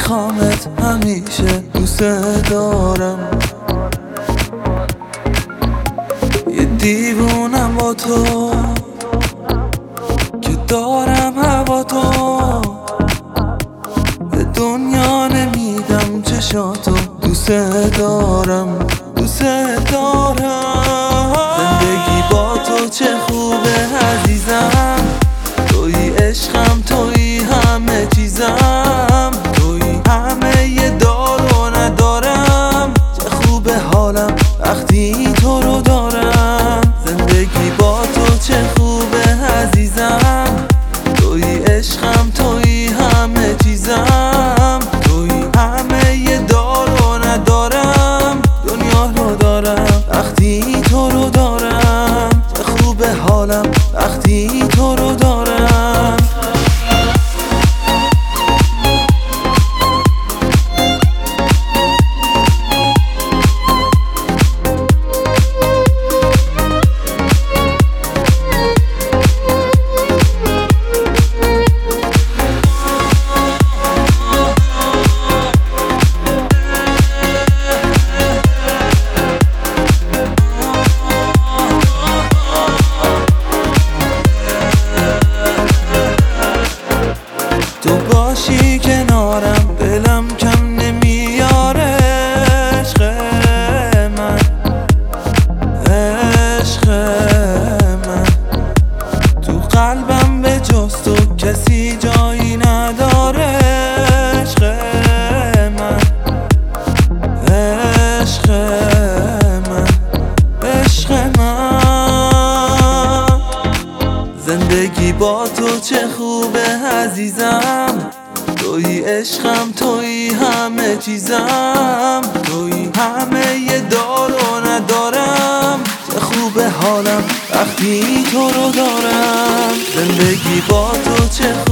میخوامت همیشه دوست دارم. یه دیوونم با تو که دارم هوا تو، به دنیا نمیدم چشاتو دوست دارم دوست دارم. زندگی با تو چه خوبه عزیزم، توی عشقم توی همه چیزم، توی همه یه دار و ندارم. چه خوبه حالم وقتی تو رو دارم. زندگی با تو چه خوبه عزیزم، توی عشقم توی همه چیزم، توی همه یه دار و ندارم. دنیا رو دارم وقتی تو رو دارم. چه خوبه حالم وقتی تو رو دارم. تو باشی کنارم دلم کم نمیاره. عشق من عشق من، تو قلبم به جز تو کسی جایی نداره. عشق من عشق من عشق من. زندگی با تو چه خوبه عزیزم، توی عشقم توی همه چیزم، توی همه یه دار و ندارم. چه خوبه حالم وقتی تو رو دارم. زندگی با تو چه خوبه